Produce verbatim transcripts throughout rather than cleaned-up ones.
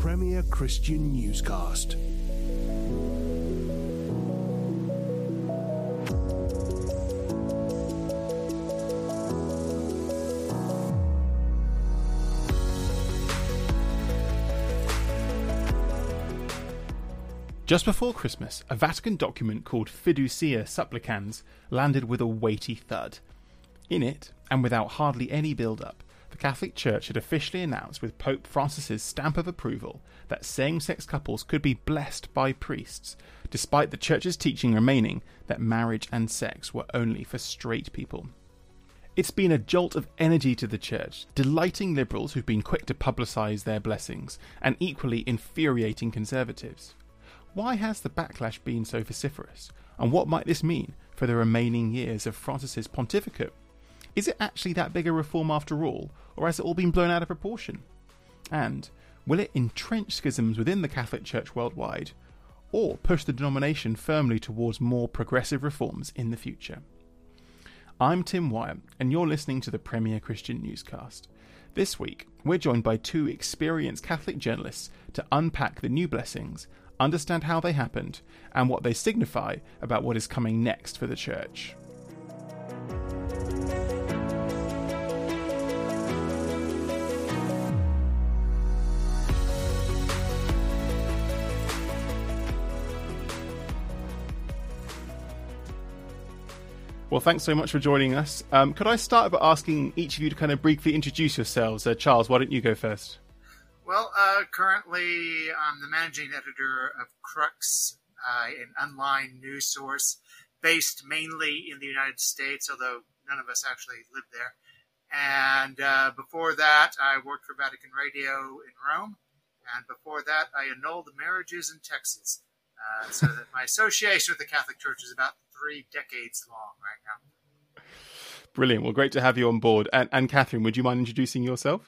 Premier Christian Newscast. Just before Christmas, a Vatican document called Fiducia Supplicans landed with a weighty thud. In it, and without hardly any build-up, the Catholic Church had officially announced with Pope Francis's stamp of approval that same-sex couples could be blessed by priests, despite the Church's teaching remaining that marriage and sex were only for straight people. It's been a jolt of energy to the Church, delighting liberals who've been quick to publicise their blessings, and equally infuriating conservatives. Why has the backlash been so vociferous? And what might this mean for the remaining years of Francis's pontificate? Is it actually that big a reform after all, or has it all been blown out of proportion? And will it entrench schisms within the Catholic Church worldwide, or push the denomination firmly towards more progressive reforms in the future? I'm Tim Wyatt, and you're listening to the Premier Christian Newscast. This week, we're joined by two experienced Catholic journalists to unpack the new blessings, understand how they happened, and what they signify about what is coming next for the Church. Well, thanks so much for joining us. Um, could I start by asking each of you to kind of briefly introduce yourselves? Uh, Charles, why don't you go first? Well, uh, currently I'm the managing editor of Crux, uh, an online news source based mainly in the United States, although none of us actually live there. And uh, before that, I worked for Vatican Radio in Rome. And before that, I annulled marriages in Texas. Uh, so that my association with the Catholic Church is about three decades long right now. Brilliant. Well, great to have you on board. And, and Catherine, would you mind introducing yourself?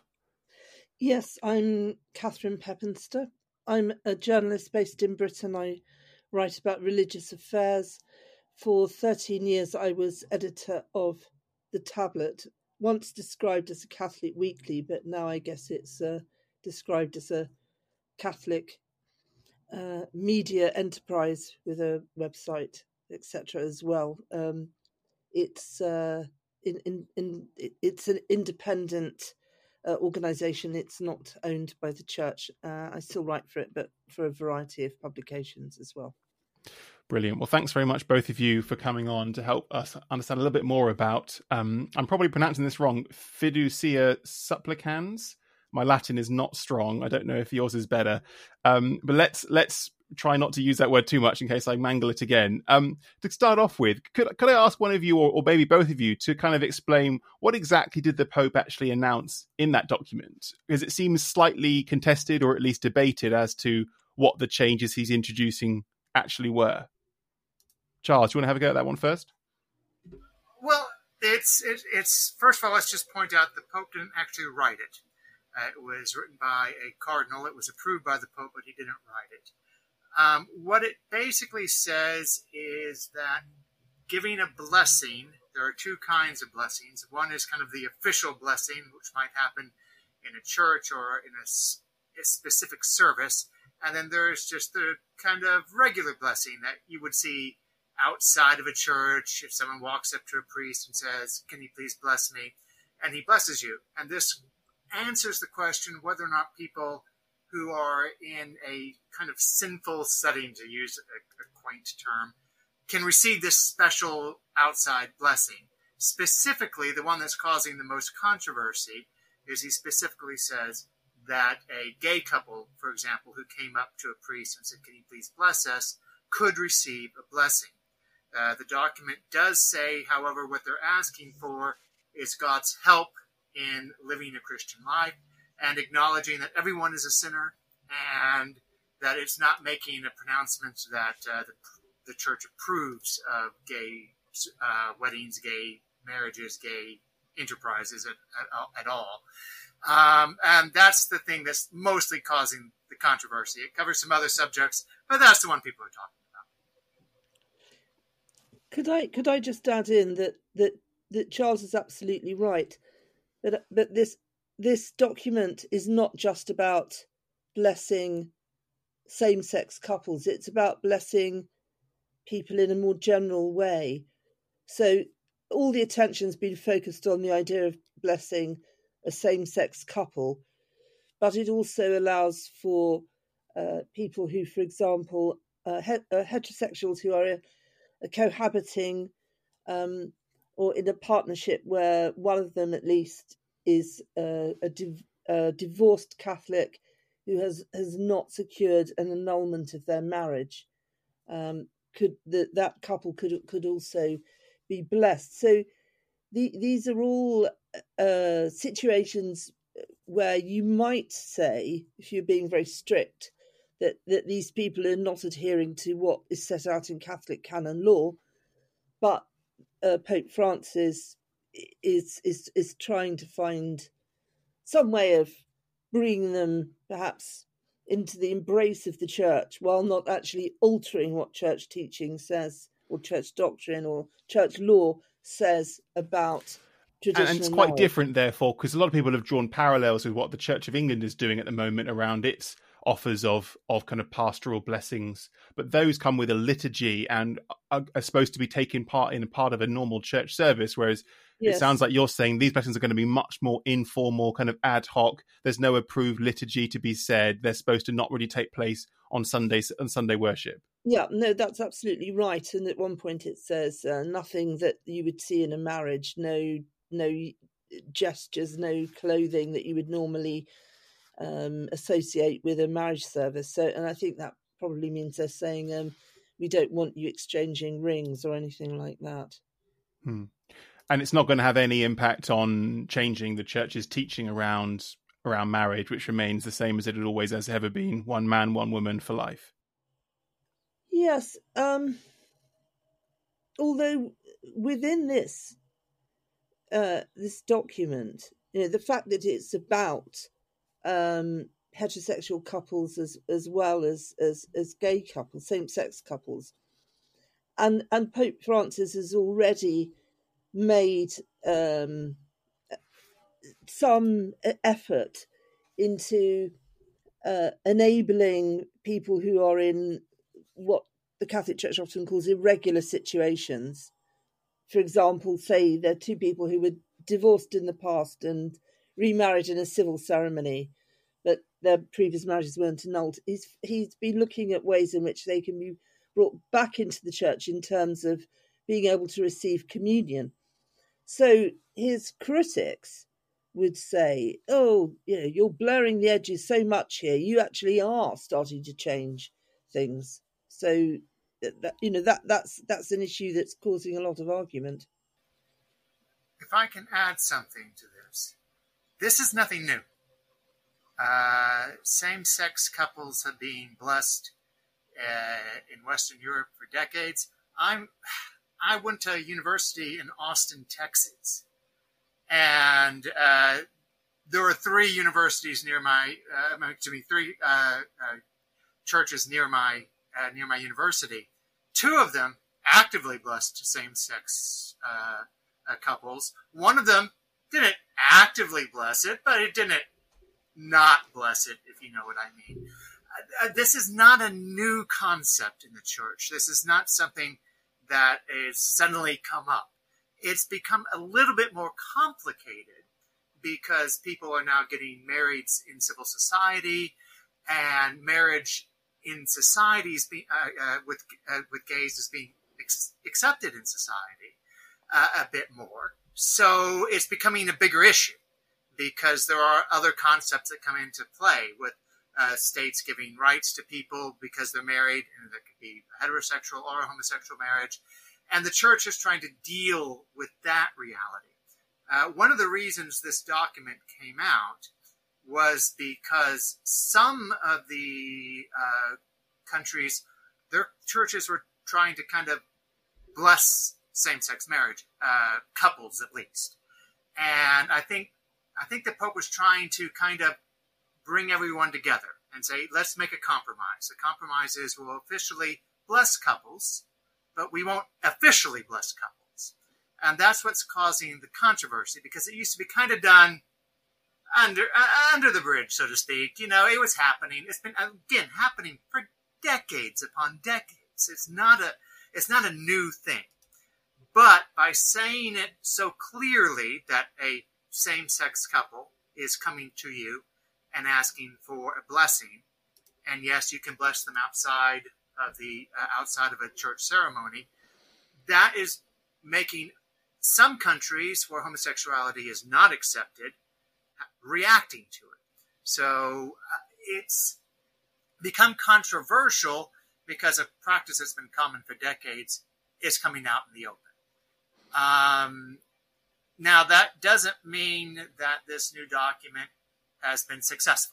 Yes, I'm Catherine Peppenster. I'm a journalist based in Britain. I write about religious affairs. For thirteen years, I was editor of The Tablet, once described as a Catholic weekly, but now I guess it's uh, described as a Catholic uh, media enterprise with a website, et cetera as well. Um, it's uh, in, in, in, it's an independent Uh, organisation. It's not owned by the Church. Uh, I still write for it, but for a variety of publications as well. Brilliant. Well, thanks very much, both of you, for coming on to help us understand a little bit more about, um, I'm probably pronouncing this wrong, Fiducia Supplicans. My Latin is not strong. I don't know if yours is better. Um, but let's let's try not to use that word too much in case I mangle it again. Um, to start off with, could, could I ask one of you, or, or maybe both of you, to kind of explain what exactly did the Pope actually announce in that document? Because it seems slightly contested, or at least debated, as to what the changes he's introducing actually were. Charles, do you want to have a go at that one first? Well, it's it, it's first of all, let's just point out the Pope didn't actually write it. Uh, it was written by a cardinal. It was approved by the Pope, but he didn't write it. Um, what it basically says is that giving a blessing, there are two kinds of blessings. One is kind of the official blessing, which might happen in a church or in a, a specific service. And then there's just the kind of regular blessing that you would see outside of a church. If someone walks up to a priest and says, "Can you please bless me?" and he blesses you. And this answers the question whether or not people who are in a kind of sinful setting, to use a, a quaint term, can receive this special outside blessing. Specifically, the one that's causing the most controversy is he specifically says that a gay couple, for example, who came up to a priest and said, "Can you please bless us?" could receive a blessing. Uh, the document does say, however, what they're asking for is God's help in living a Christian life, and acknowledging that everyone is a sinner, and that it's not making a pronouncement that uh, the, the Church approves of gay uh, weddings, gay marriages, gay enterprises at, at, at all. Um, and that's the thing that's mostly causing the controversy. It covers some other subjects, but that's the one people are talking about. Could I could I just add in that that, that Charles is absolutely right, but but this this document is not just about blessing same-sex couples. It's about blessing people in a more general way. So all the attention's been focused on the idea of blessing a same-sex couple, but it also allows for uh, people who, for example, uh, he- uh, heterosexuals who are uh, cohabiting um, or in a partnership where one of them at least is uh, a, div- a divorced Catholic who has, has not secured an annulment of their marriage. Um, could the, that couple could could also be blessed. So the, these are all uh, situations where you might say, if you're being very strict, that, that these people are not adhering to what is set out in Catholic canon law, but uh, Pope Francis is is is trying to find some way of bringing them perhaps into the embrace of the church while not actually altering what church teaching says or church doctrine or church law says about traditional And it's quite marriage. different, therefore, because a lot of people have drawn parallels with what the Church of England is doing at the moment around its offers of, of kind of pastoral blessings. But those come with a liturgy and are, are supposed to be taken part in a part of a normal church service, whereas Yes. it sounds like you're saying these blessings are going to be much more informal, kind of ad hoc. There's no approved liturgy to be said. They're supposed to not really take place on Sundays on Sunday worship. Yeah, no, that's absolutely right. And at one point it says uh, nothing that you would see in a marriage, no no gestures, no clothing that you would normally um, associate with a marriage service. So, and I think that probably means they're saying um, we don't want you exchanging rings or anything like that. Hmm. And it's not going to have any impact on changing the church's teaching around around marriage, which remains the same as it always has ever been: one man, one woman for life. Yes, um, although within this uh, this document, you know, the fact that it's about um, heterosexual couples as as well as as, as gay couples, same sex couples, and and Pope Francis has already made um, some effort into uh, enabling people who are in what the Catholic Church often calls irregular situations. For example, say there are two people who were divorced in the past and remarried in a civil ceremony, but their previous marriages weren't annulled. He's, he's been looking at ways in which they can be brought back into the church in terms of being able to receive communion. So his critics would say, oh, you know, you're blurring the edges so much here. You actually are starting to change things. So, that, you know, that that's that's an issue that's causing a lot of argument. If I can add something to this, this is nothing new. Uh, same-sex couples have been blessed uh, in Western Europe for decades. I'm, I went to a university in Austin, Texas, and uh, there were three universities near my, uh, to me, three uh, uh, churches near my uh, near my university. Two of them actively blessed same-sex uh, uh, couples. One of them didn't actively bless it, but it didn't not bless it, if you know what I mean. Uh, this is not a new concept in the church. This is not something that is suddenly come up. It's become a little bit more complicated because people are now getting married in civil society, and marriage in societies be, uh, uh, with uh, with gays is being ex- accepted in society uh, a bit more. So it's becoming a bigger issue because there are other concepts that come into play with uh, states giving rights to people because they're married, and that could be heterosexual or homosexual marriage. And the church is trying to deal with that reality. Uh, one of the reasons this document came out was because some of the uh, countries, their churches were trying to kind of bless same-sex marriage, uh, couples at least. And I think I think the Pope was trying to kind of bring everyone together and say, let's make a compromise. The compromise is we'll officially bless couples, but we won't officially bless couples. And that's what's causing the controversy, because it used to be kind of done under uh, under the bridge, so to speak. You know, it was happening. It's been again happening for decades upon decades. It's not a it's not a new thing. But by saying it so clearly that a same-sex couple is coming to you and asking for a blessing, and yes, you can bless them outside of the uh, outside of a church ceremony, that is making some countries where homosexuality is not accepted reacting to it. So uh, it's become controversial because a practice that's been common for decades is coming out in the open. Um, now, that doesn't mean that this new document has been successful.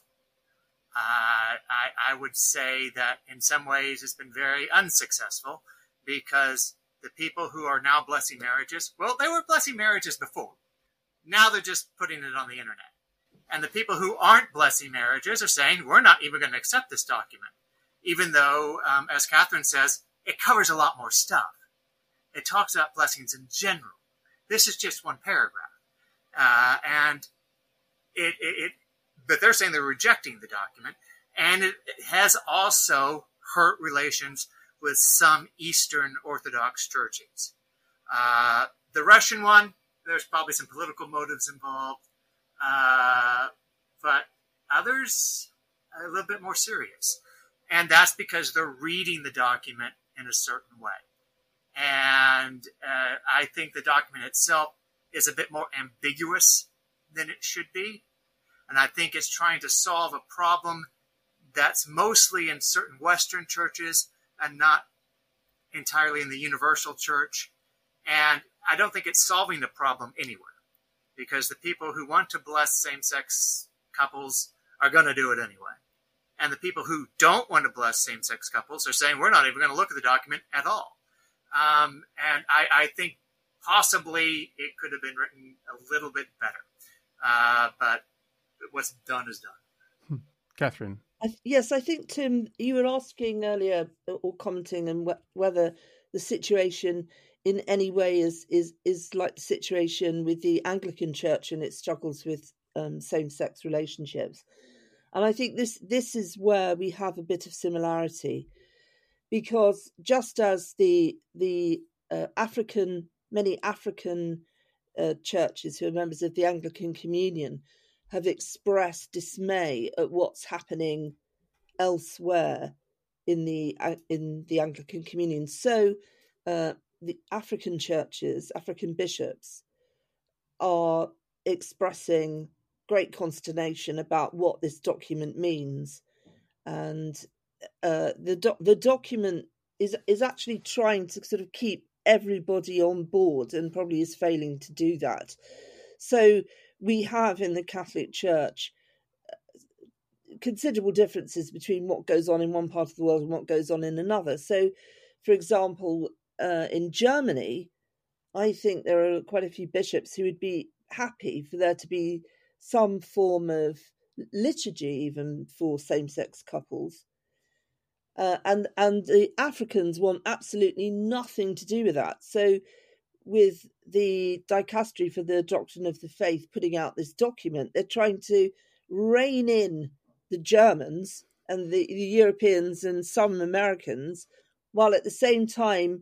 Uh, I, I would say that in some ways it's been very unsuccessful because the people who are now blessing marriages, well, they were blessing marriages before. Now they're just putting it on the internet. And the people who aren't blessing marriages are saying, we're not even going to accept this document, even though, um, as Catherine says, it covers a lot more stuff. It talks about blessings in general. This is just one paragraph. Uh, and it, it, it, but they're saying they're rejecting the document. And it, it has also hurt relations with some Eastern Orthodox churches. Uh, the Russian one, there's probably some political motives involved. Uh, but others are a little bit more serious. And that's because they're reading the document in a certain way. And uh, I think the document itself is a bit more ambiguous than it should be. And I think it's trying to solve a problem that's mostly in certain Western churches and not entirely in the universal church. And I don't think it's solving the problem anywhere, because the people who want to bless same-sex couples are going to do it anyway. And the people who don't want to bless same-sex couples are saying, we're not even going to look at the document at all. Um, and I, I think possibly it could have been written a little bit better. Uh, but what's done is done. Catherine? I, yes, I think, Tim, you were asking earlier or commenting on wh- whether the situation in any way is, is, is like the situation with the Anglican Church and its struggles with um, same-sex relationships. And I think this this is where we have a bit of similarity, because just as the the uh, African many African uh, churches who are members of the Anglican Communion have expressed dismay at what's happening elsewhere in the uh, in the Anglican Communion, so uh, the African churches, African bishops, are expressing great consternation about what this document means. And uh, the do- the document is is actually trying to sort of keep everybody on board, and probably is failing to do that. So we have in the Catholic Church considerable differences between what goes on in one part of the world and what goes on in another. So, for example, uh, in Germany, I think there are quite a few bishops who would be happy for there to be some form of liturgy even for same-sex couples. Uh, and, and the Africans want absolutely nothing to do with that. So with the Dicastery for the Doctrine of the Faith putting out this document, they're trying to rein in the Germans and the, the Europeans and some Americans, while at the same time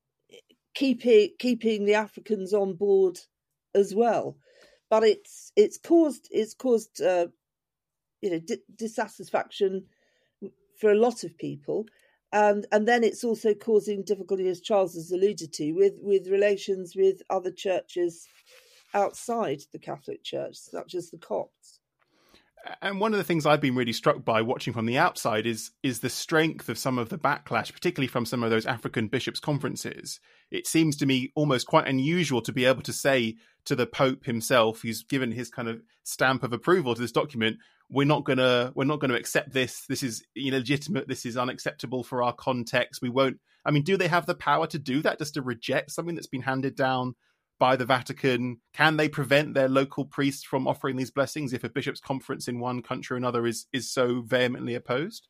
keeping keeping the Africans on board as well. But it's it's caused it's caused uh, you know d- dissatisfaction for a lot of people, and and then it's also causing difficulty, as Charles has alluded to, with with relations with other churches outside the Catholic Church, such as the Copts. And one of the things I've been really struck by watching from the outside is is the strength of some of the backlash, particularly from some of those African bishops' conferences. It seems to me almost quite unusual to be able to say to the Pope himself, who's given his kind of stamp of approval to this document, we're not gonna we're not gonna accept this. This is illegitimate. This is unacceptable for our context. We won't. I mean, do they have the power to do that? Just to reject something that's been handed down by the Vatican? Can they prevent their local priests from offering these blessings if a bishop's conference in one country or another is is so vehemently opposed?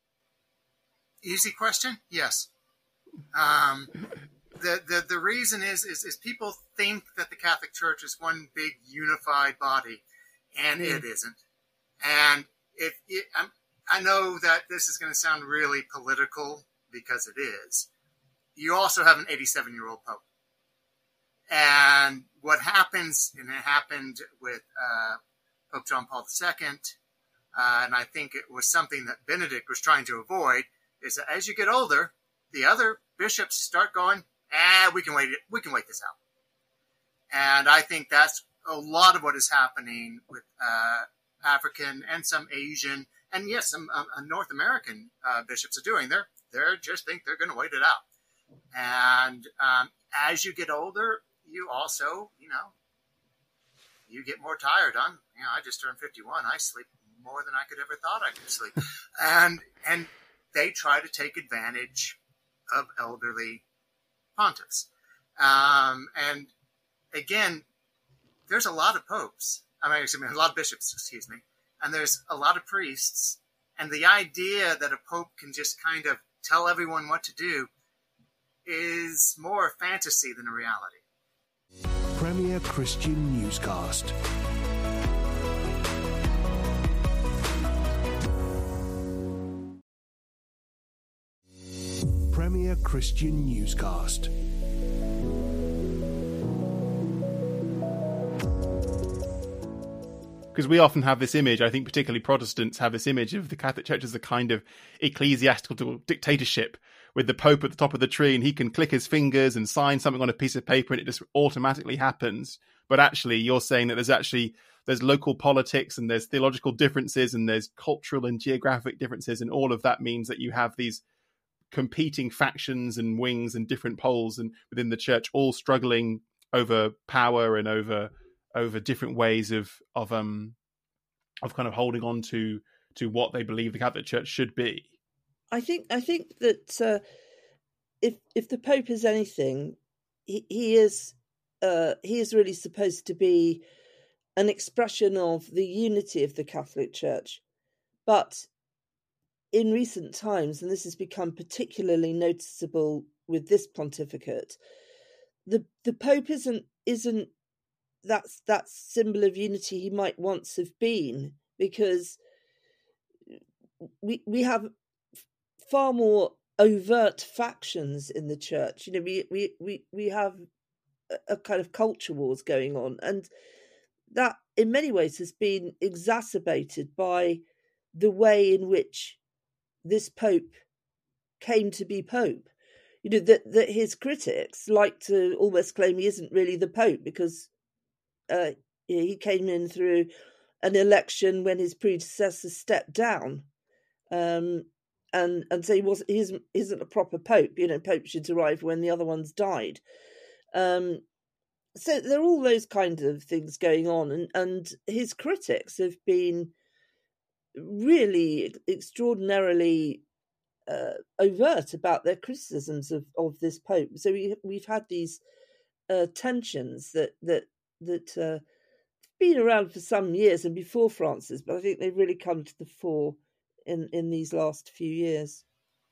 Easy question. Yes. Um, the, the the reason is, is is people think that the Catholic Church is one big unified body, and mm. it isn't. And if it, I'm, I know that this is going to sound really political because it is. You also have an eighty-seven-year-old pope. And what happens, and it happened with uh, Pope John Paul the Second, uh, and I think it was something that Benedict was trying to avoid, is that as you get older, the other bishops start going, ah, we can wait it, we can wait this out. And I think that's a lot of what is happening with uh, African and some Asian, and yes, some uh, North American uh, bishops are doing. They're they're just think they're going to wait it out. And um, as you get older, you also, you know, you get more tired. I'm, you know, I just turned fifty-one. I sleep more than I could ever thought I could sleep. And and they try to take advantage of elderly pontiffs. Um, and again, there's a lot of popes. I mean, excuse me, a lot of bishops, excuse me. And there's a lot of priests. And the idea that a pope can just kind of tell everyone what to do is more a fantasy than a reality. Premier Christian Newscast. Premier Christian Newscast. Because we often have this image, I think particularly Protestants have this image of the Catholic Church as a kind of ecclesiastical dictatorship with the Pope at the top of the tree, and he can click his fingers and sign something on a piece of paper and it just automatically happens. But actually, you're saying that there's actually, there's local politics and there's theological differences and there's cultural and geographic differences, and all of that means that you have these competing factions and wings and different poles and within the church all struggling over power and over over different ways of of um of kind of holding on to to what they believe the Catholic Church should be. I think I think that uh, if if the Pope is anything, he, he is uh, he is really supposed to be an expression of the unity of the Catholic Church. But in recent times, and this has become particularly noticeable with this pontificate, the the Pope isn't isn't that's that symbol of unity he might once have been, because we we have far more overt factions in the church. You know, we we we, we have a, a kind of culture wars going on, and that in many ways has been exacerbated by the way in which this Pope came to be Pope. You know, that that his critics like to almost claim he isn't really the Pope because uh, he came in through an election when his predecessor stepped down, um, and and so he was he isn't, he isn't a proper Pope. You know, Pope should arrive when the other ones died. Um, so there are all those kinds of things going on, and and his critics have been really extraordinarily uh, overt about their criticisms of, of this Pope. So we we've had these uh, tensions that that that uh, been around for some years and before Francis, but I think they've really come to the fore in in these last few years.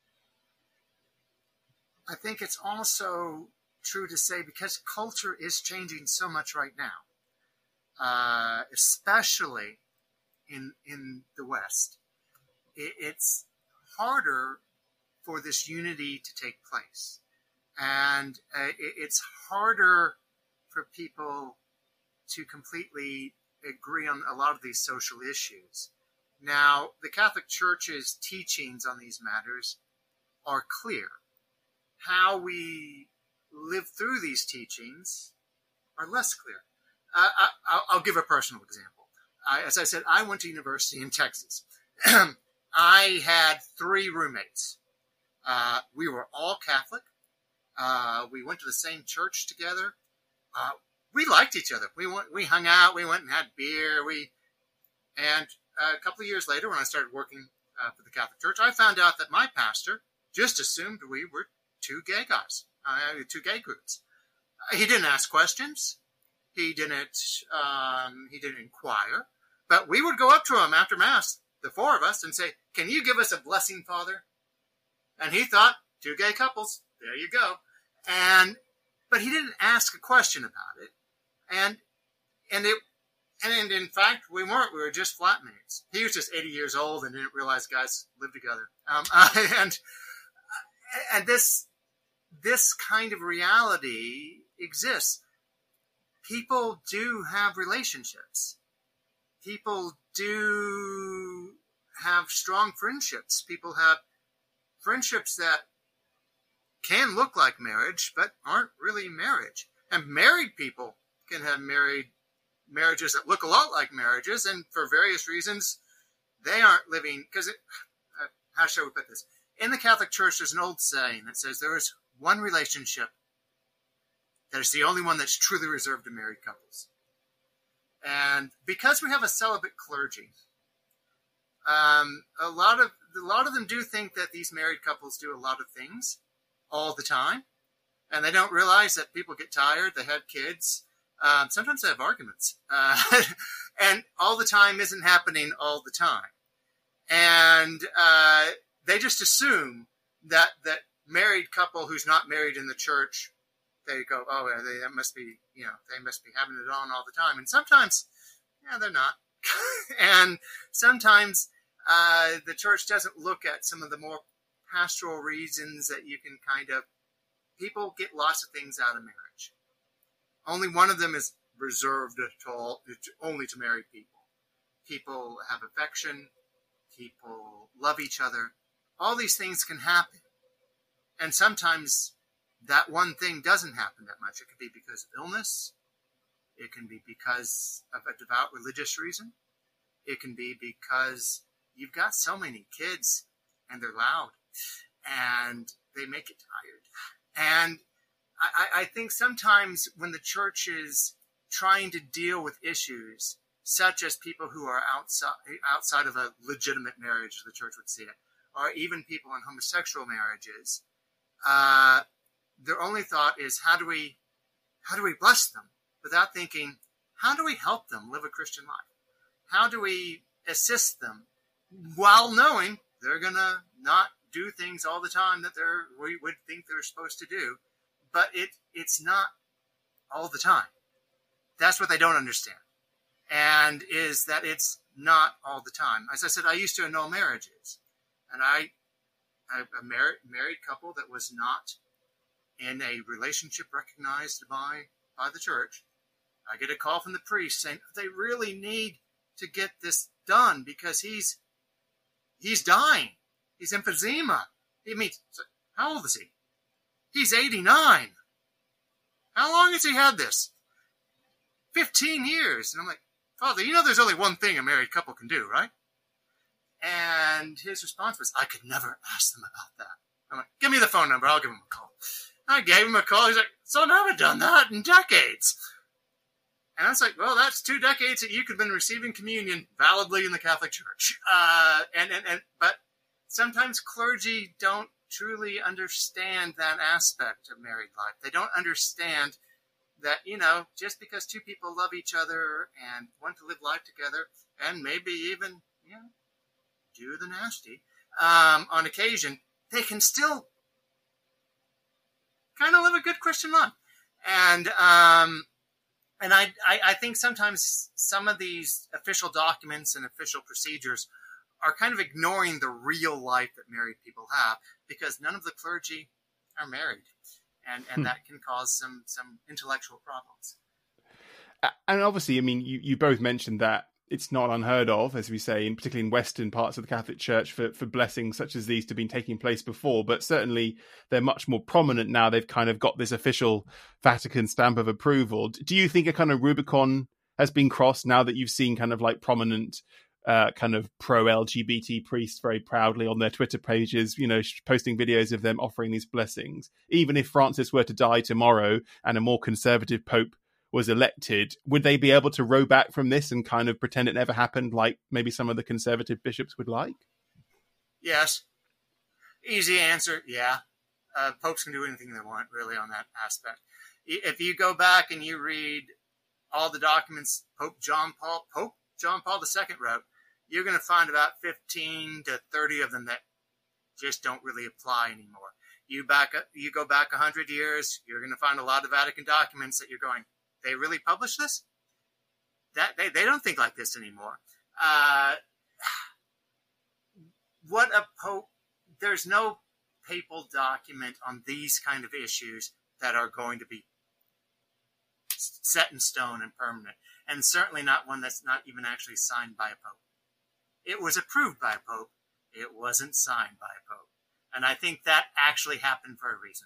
I think it's also true to say, because culture is changing so much right now, uh, especially in in the West, it, it's harder for this unity to take place, and uh, it, it's harder for people to completely agree on a lot of these social issues. Now, the Catholic Church's teachings on these matters are clear. How we live through these teachings are less clear. Uh, I, I'll give a personal example. I, as I said, I went to university in Texas. I had three roommates. Uh, we were all Catholic. Uh, we went to the same church together. Uh, we liked each other. We went, we hung out. We went and had beer. We, and a couple of years later, when I started working uh, for the Catholic Church, I found out that my pastor just assumed we were two gay guys, uh, two gay groups. Uh, he didn't ask questions. He didn't. Um, he didn't inquire. But we would go up to him after Mass, the four of us, and say, "Can you give us a blessing, Father?" And he thought, two gay couples. There you go. And but he didn't ask a question about it. And and it And in fact, we weren't. We were just flatmates. He was just eighty years old and didn't realize guys lived together. Um, and and this this kind of reality exists. People do have relationships. People do have strong friendships. People have friendships that can look like marriage, but aren't really marriage. And married people can have married marriages that look a lot like marriages, and for various reasons, they aren't living, because uh, how shall we put this? In the Catholic Church, there's an old saying that says there is one relationship that is the only one that's truly reserved to married couples. And because we have a celibate clergy, um, a lot of a lot of them do think that these married couples do a lot of things all the time, and they don't realize that people get tired, they have kids. Um, sometimes they have arguments, uh, and all the time isn't happening all the time. And uh, they just assume that that married couple who's not married in the church, they go, oh, they that must be, you know, they must be having it on all the time. And sometimes, yeah, they're not. And sometimes uh, the church doesn't look at some of the more pastoral reasons that you can kind of, people get lots of things out of marriage. Only one of them is reserved to all, only to married people. People have affection. People love each other. All these things can happen. And sometimes that one thing doesn't happen that much. It could be because of illness. It can be because of a devout religious reason. It can be because you've got so many kids and they're loud and they make you tired. And I, I think sometimes when the church is trying to deal with issues such as people who are outside outside of a legitimate marriage, as the church would see it, or even people in homosexual marriages, uh, their only thought is how do we how do we bless them, without thinking how do we help them live a Christian life? How do we assist them while knowing they're gonna not do things all the time that they're we would think they're supposed to do. But it it's not all the time. That's what they don't understand. And is that it's not all the time. As I said, I used to annul marriages. And I, a married, married couple that was not in a relationship recognized by, by the church, I get a call from the priest saying, they really need to get this done because he's, he's dying. He's emphysema. He means, how old is he? He's eighty-nine. How long has he had this? fifteen years. And I'm like, Father, you know there's only one thing a married couple can do, right? And his response was, I could never ask them about that. I'm like, give me the phone number. I'll give him a call. I gave him a call. He's like, son, I haven't done that in decades. And I was like, well, that's two decades that you could have been receiving communion validly in the Catholic Church. Uh, and, and, and, but sometimes clergy don't truly understand that aspect of married life. They don't understand that, you know, just because two people love each other and want to live life together and maybe even, you know, do the nasty um, on occasion, they can still kind of live a good Christian life. And um, and I, I, I think sometimes some of these official documents and official procedures are kind of ignoring the real life that married people have, because none of the clergy are married, and, and hmm. that can cause some, some intellectual problems. And obviously, I mean, you, you both mentioned that it's not unheard of, as we say, in particularly in Western parts of the Catholic Church, for, for blessings such as these to have been taking place before, but certainly they're much more prominent now. They've kind of got this official Vatican stamp of approval. Do you think a kind of Rubicon has been crossed now that you've seen kind of like prominent Uh, kind of pro-L G B T priests very proudly on their Twitter pages, you know, posting videos of them offering these blessings? Even if Francis were to die tomorrow and a more conservative pope was elected, would they be able to row back from this and kind of pretend it never happened, like maybe some of the conservative bishops would like? Yes. Easy answer, yeah. Uh, popes can do anything they want, really, on that aspect. If you go back and you read all the documents Pope John Paul, Pope John Paul the Second wrote, you're going to find about fifteen to thirty of them that just don't really apply anymore. You back up, you go back one hundred years, you're going to find a lot of Vatican documents that you're going, they really published this? that they, they don't think like this anymore. Uh, what a pope, there's no papal document on these kind of issues that are going to be set in stone and permanent, and certainly not one that's not even actually signed by a pope. It was approved by a pope. It wasn't signed by a pope. And I think that actually happened for a reason.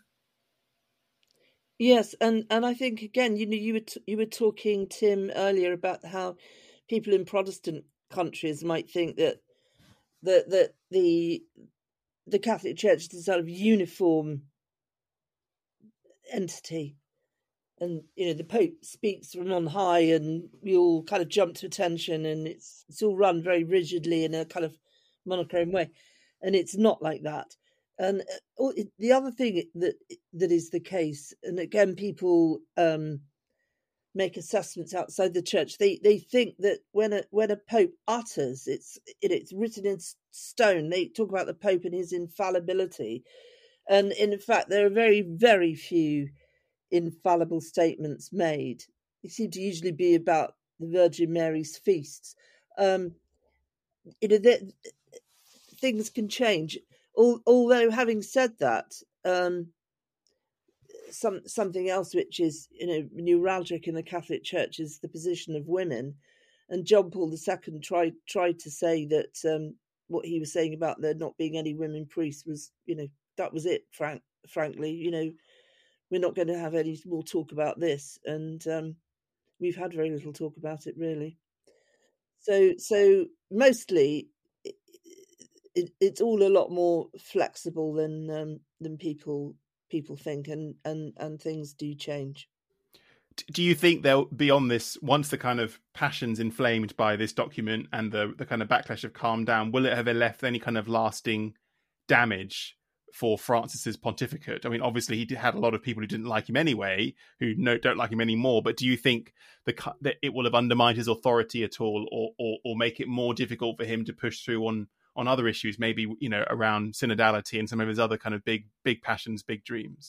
Yes, and, and I think, again, you know, you were t- you were talking, Tim, earlier about how people in Protestant countries might think that that that the the Catholic Church is a sort of uniform entity, and you know the Pope speaks from on high, and we all kind of jump to attention, and it's it's all run very rigidly in a kind of monochrome way, and it's not like that. And the other thing that that is the case, and again, people um, make assessments outside the church. They they think that when a when a pope utters, it's it, it's written in stone. They talk about the Pope and his infallibility, and in fact, there are very very few infallible statements made. They seem to usually be about the Virgin Mary's feasts. Um, you know, that things can change. Although, having said that, um, some something else which is you know neuralgic in the Catholic Church is the position of women. And John Paul the Second tried tried to say that um, what he was saying about there not being any women priests was you know that was it. Frank, frankly, you know, we're not going to have any more talk about this, and um, we've had very little talk about it really. So so mostly. It, it's all a lot more flexible than um, than people people think, and, and, and things do change. Do you think they'll be on this once the kind of passions inflamed by this document and the the kind of backlash have calmed down? Will it have left any kind of lasting damage for Francis's pontificate? I mean, obviously he had a lot of people who didn't like him anyway, who no, don't like him anymore. But do you think the, that it will have undermined his authority at all, or, or or make it more difficult for him to push through on? on other issues, maybe, you know, around synodality and some of his other kind of big, big passions, big dreams?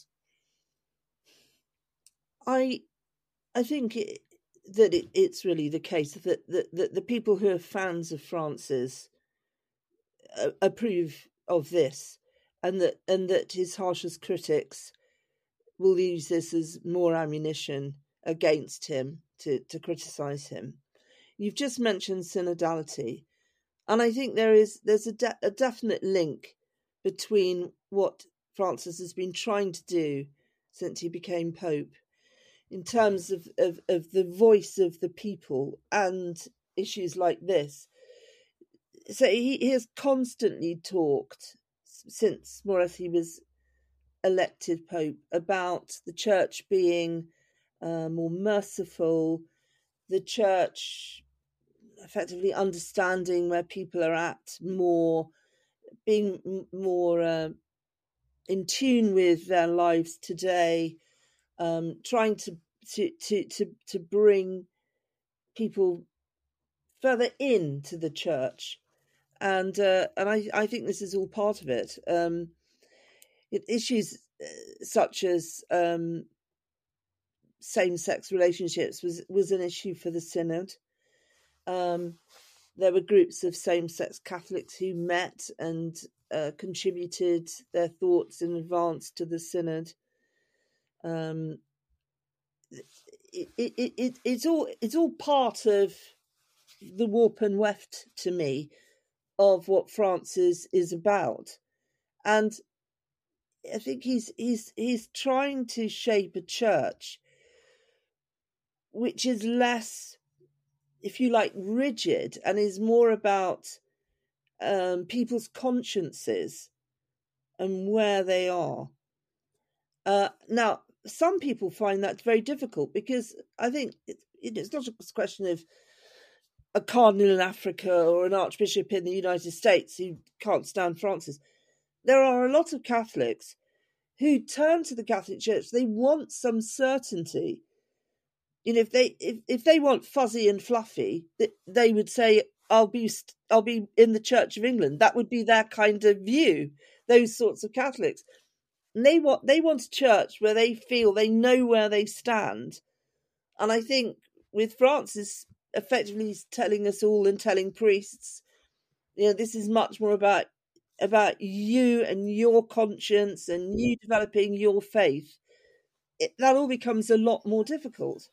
I, I think it, that it, it's really the case that, that, that the people who are fans of Francis uh, approve of this, and that and that his harshest critics will use this as more ammunition against him to, to criticise him. You've just mentioned synodality. And I think there is there's a, de- a definite link between what Francis has been trying to do since he became Pope in terms of, of, of the voice of the people and issues like this. So he, he has constantly talked, since more or less he was elected Pope, about the church being uh, more merciful, the church effectively understanding where people are at, more being more uh, in tune with their lives today, um, trying to, to to to to bring people further into the church, and uh, and I, I think this is all part of it. Um, it issues such as um, same-sex relationships was was an issue for the synod. Um, there were groups of same-sex Catholics who met and uh, contributed their thoughts in advance to the synod. Um, it, it, it, it's all it's all part of the warp and weft to me of what Francis is about, and I think he's he's he's trying to shape a church which is less, if you like, rigid, and is more about um, people's consciences and where they are. Uh, now, some people find that very difficult because I think it, it's not a question of a cardinal in Africa or an archbishop in the United States who can't stand Francis. There are a lot of Catholics who turn to the Catholic Church. They want some certainty. You know, if they if, if they want fuzzy and fluffy, they would say, "I'll be I'll be in the Church of England." That would be their kind of view. Those sorts of Catholics, and they want they want a church where they feel they know where they stand. And I think with Francis effectively telling us all and telling priests, you know, this is much more about about you and your conscience and you developing your faith, it, that all becomes a lot more difficult.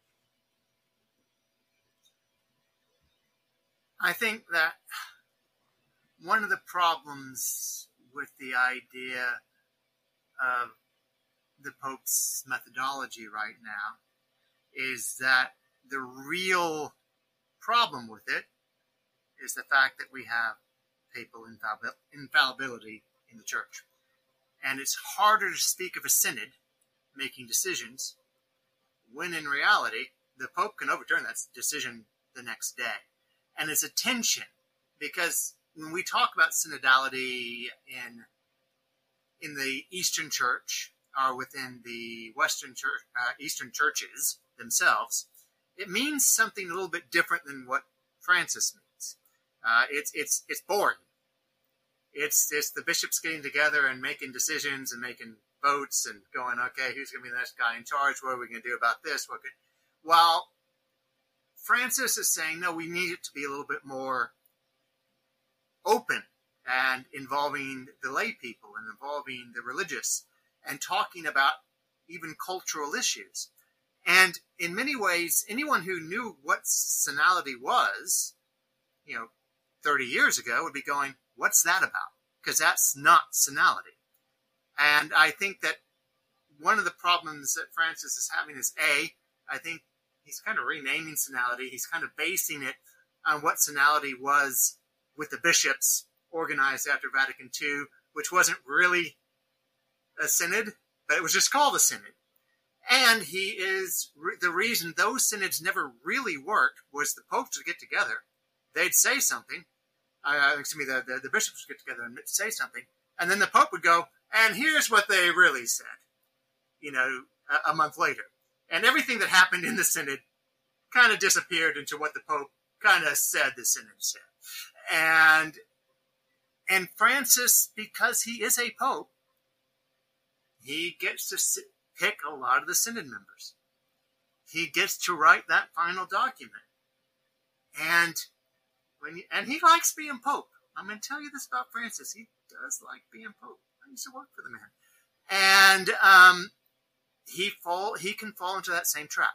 I think that one of the problems with the idea of the Pope's methodology right now is that the real problem with it is the fact that we have papal infallibility in the church. And it's harder to speak of a synod making decisions when in reality the Pope can overturn that decision the next day. And it's a tension, because when we talk about synodality in in the Eastern Church or within the Western Church, uh, Eastern churches themselves, it means something a little bit different than what Francis means. Uh, it's it's it's boring. It's it's the bishops getting together and making decisions and making votes and going, okay, who's going to be the next guy in charge? What are we going to do about this? What could, while Francis is saying, no, we need it to be a little bit more open and involving the lay people and involving the religious and talking about even cultural issues. And in many ways, anyone who knew what synodality was, you know, thirty years ago would be going, what's that about? Because that's not synodality. And I think that one of the problems that Francis is having is, A, I think he's kind of renaming synodality. He's kind of basing it on what synodality was with the bishops organized after Vatican Two, which wasn't really a synod, but it was just called a synod. And he is, the reason those synods never really worked was the popes would get together, they'd say something, uh, excuse me, the, the, the bishops would get together and say something, and then the Pope would go, and here's what they really said, you know, a, a month later. And everything that happened in the synod kind of disappeared into what the Pope kind of said the synod said. And, and Francis, because he is a Pope, he gets to sit, pick a lot of the synod members. He gets to write that final document. And when you, and he likes being Pope. I'm going to tell you this about Francis. He does like being Pope. I used to work for the man. And um, he fall he can fall into that same trap.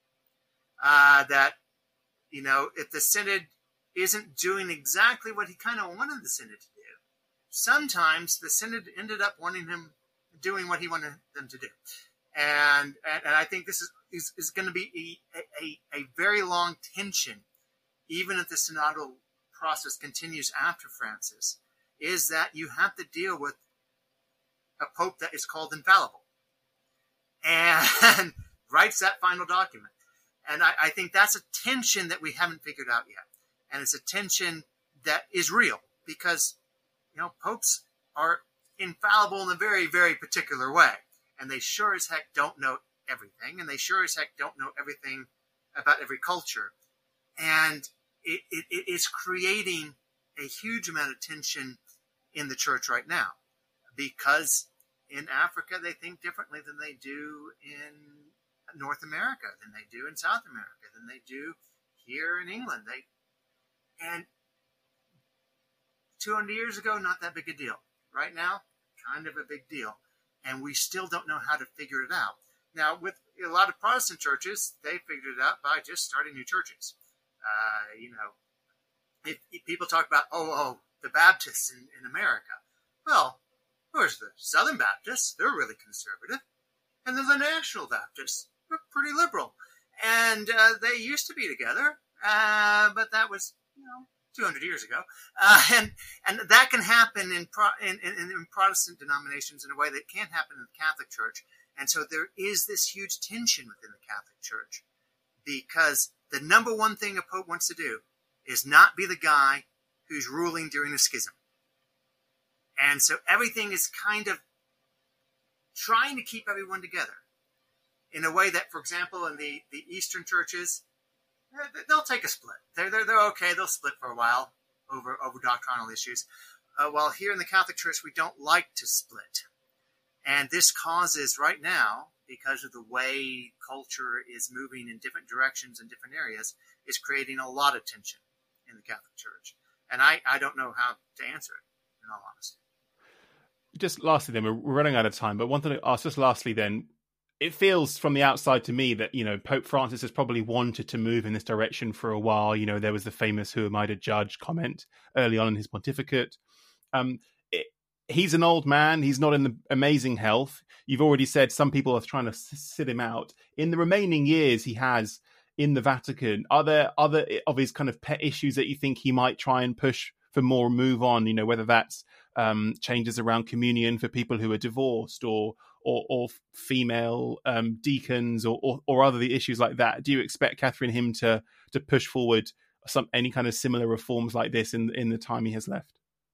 Uh, that, you know, if the synod isn't doing exactly what he kind of wanted the synod to do, sometimes the synod ended up wanting him doing what he wanted them to do. And and, and I think this is, is, is going to be a, a, a very long tension, even if the synodal process continues after Francis, is that you have to deal with a pope that is called infallible and writes that final document. And I, I think that's a tension that we haven't figured out yet. And it's a tension that is real because, you know, popes are infallible in a very, very particular way. And they sure as heck don't know everything. And they sure as heck don't know everything about every culture. And it, it, it is creating a huge amount of tension in the church right now. Because in Africa, they think differently than they do in North America, than they do in South America, than they do here in England. They And two hundred years ago, not that big a deal. Right now, kind of a big deal. And we still don't know how to figure it out. Now, with a lot of Protestant churches, they figured it out by just starting new churches. Uh, you know, if, if people talk about, oh, oh, the Baptists in, in America. Well, there's the Southern Baptists. They're really conservative. And then the National Baptists. They're pretty liberal. And uh, they used to be together. Uh, but that was, you know, two hundred years ago. Uh, and and that can happen in, Pro, in, in, in Protestant denominations in a way that can't happen in the Catholic Church. And so there is this huge tension within the Catholic Church. Because the number one thing a pope wants to do is not be the guy who's ruling during the schism. And so everything is kind of trying to keep everyone together in a way that, for example, in the, the Eastern churches, they'll take a split. They're, they're, they're okay. They'll split for a while over, over doctrinal issues. Uh, while here in the Catholic Church, we don't like to split. And this causes right now, because of the way culture is moving in different directions in different areas, is creating a lot of tension in the Catholic Church. And I, I don't know how to answer it, in all honesty. Just lastly, then, we're running out of time, but one thing to ask, just lastly, then, it feels from the outside to me that, you know, Pope Francis has probably wanted to move in this direction for a while. You know, there was the famous "Who am I to judge" comment early on in his pontificate. Um, it, he's an old man. He's not in the amazing health. You've already said some people are trying to sit him out. In the remaining years he has in the Vatican, are there other of his kind of pet issues that you think he might try and push for more move on? You know, whether that's um, changes around communion for people who are divorced, or or, or female um, deacons, or, or or other issues like that. Do you expect, Catherine, him to to push forward some any kind of similar reforms like this in in the time he has left?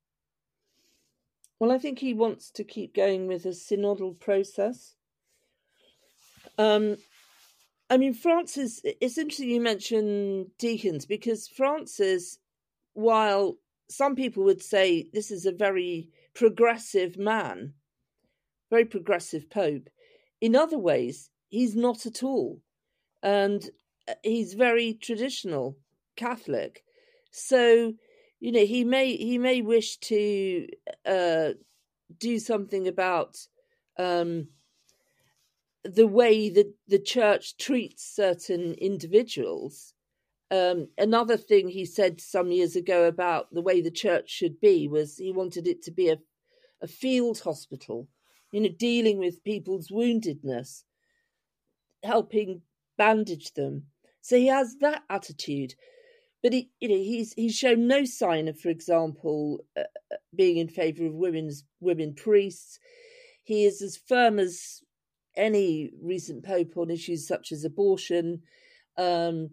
Well, I think he wants to keep going with a synodal process. Um, I mean, Francis, it's interesting you mention deacons, because Francis, while some people would say this is a very progressive man, very progressive pope, in other ways, he's not at all. And he's very traditional Catholic. So, you know, he may he may wish to uh, do something about um, the way that the church treats certain individuals. Um, another thing he said some years ago about the way the church should be was he wanted it to be a, a field hospital, you know, dealing with people's woundedness, helping bandage them. So he has that attitude. But he, you know, he's he's shown no sign of, for example, uh, being in favour of women's women priests. He is as firm as any recent pope on issues such as abortion. Um,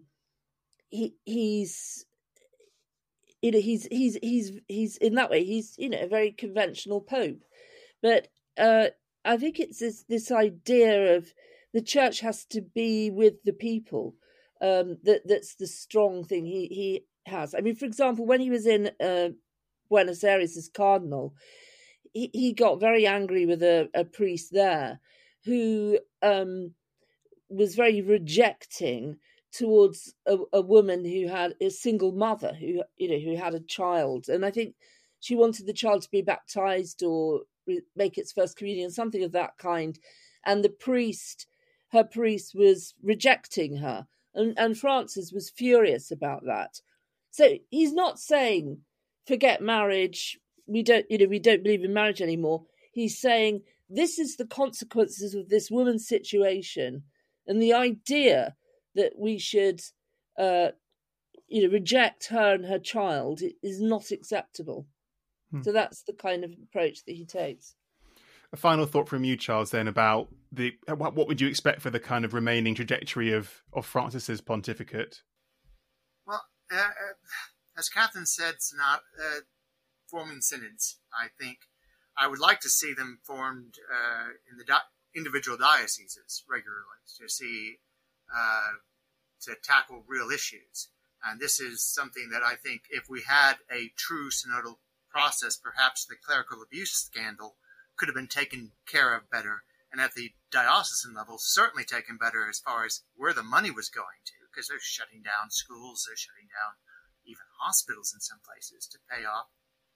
he he's you know he's he's he's he's in that way he's you know a very conventional pope. But uh, I think it's this this idea of the church has to be with the people. Um, that that's the strong thing he, he has. I mean, for example, when he was in uh, Buenos Aires as cardinal, he, he got very angry with a, a priest there who um, was very rejecting towards a, a woman who had a single mother who you know who had a child, and I think she wanted the child to be baptized or make its first communion, something of that kind, and the priest, her priest, was rejecting her. And, and Francis was furious about that. So he's not saying, forget marriage, we don't, you know, we don't believe in marriage anymore. He's saying this is the consequences of this woman's situation, and the idea that we should, uh, you know, reject her and her child is not acceptable. Hmm. So that's the kind of approach that he takes. A final thought from you, Charles, then, about the what, what would you expect for the kind of remaining trajectory of, of Francis's pontificate? Well, uh, as Catherine said, not, uh, forming synods, I think I would like to see them formed uh, in the di- individual dioceses regularly to see uh, to tackle real issues. And this is something that I think if we had a true synodal process, perhaps the clerical abuse scandal could have been taken care of better, and at the diocesan level, certainly taken better as far as where the money was going to, because they're shutting down schools, they're shutting down even hospitals in some places to pay off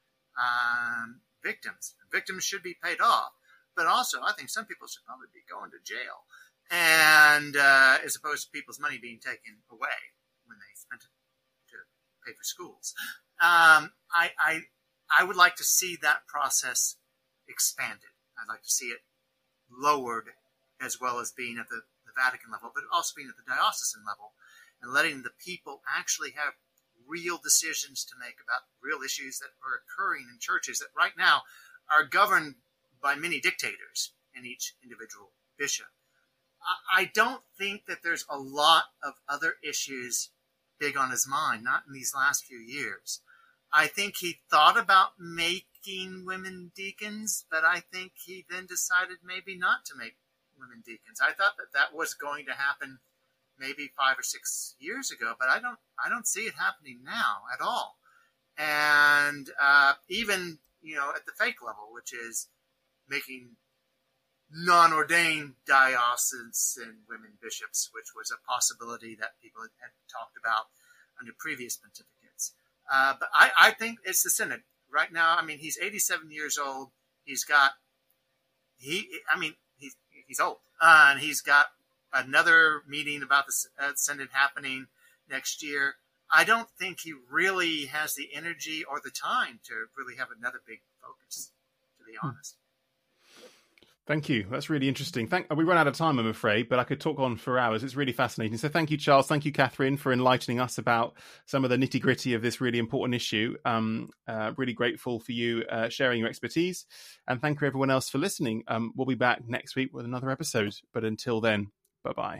um, victims. Victims should be paid off, but also I think some people should probably be going to jail, and uh, as opposed to people's money being taken away when they spent it to pay for schools. Um, I, I I would like to see that process expanded. I'd like to see it lowered, as well as being at the, the Vatican level, but also being at the diocesan level, and letting the people actually have real decisions to make about real issues that are occurring in churches that right now are governed by many dictators in each individual bishop. I, I don't think that there's a lot of other issues big on his mind, not in these last few years. I think he thought about making women deacons, but I think he then decided maybe not to make women deacons. I thought that that was going to happen maybe five or six years ago, but I don't, I don't see it happening now at all. And uh, even, you know, at the fake level, which is making non-ordained diocesan women bishops, which was a possibility that people had, had talked about under previous pontificates. Uh, but I, I think it's the synod right now. I mean, he's eighty-seven years old. He's got he. I mean, he's he's old, uh, and he's got another meeting about the uh, synod happening next year. I don't think he really has the energy or the time to really have another big focus, to be honest. Thank you. That's really interesting. Thank. We run out of time, I'm afraid, but I could talk on for hours. It's really fascinating. So thank you, Charles. Thank you, Catherine, for enlightening us about some of the nitty gritty of this really important issue. Um, uh, really grateful for you uh, sharing your expertise. And thank you, everyone else, for listening. Um, we'll be back next week with another episode. But until then, bye-bye.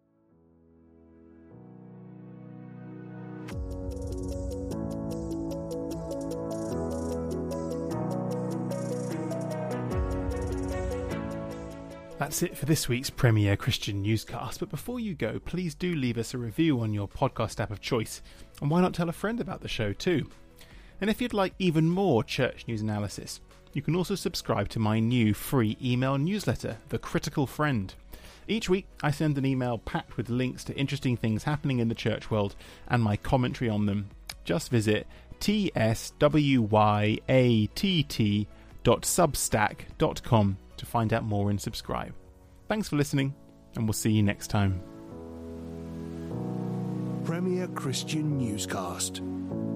That's it for this week's Premier Christian Newscast. But before you go, please do leave us a review on your podcast app of choice. And why not tell a friend about the show too? And if you'd like even more church news analysis, you can also subscribe to my new free email newsletter, The Critical Friend. Each week, I send an email packed with links to interesting things happening in the church world and my commentary on them. Just visit t s w y a t t dot substack dot com to find out more and subscribe. Thanks for listening, and we'll see you next time. Premier Christian Newscast.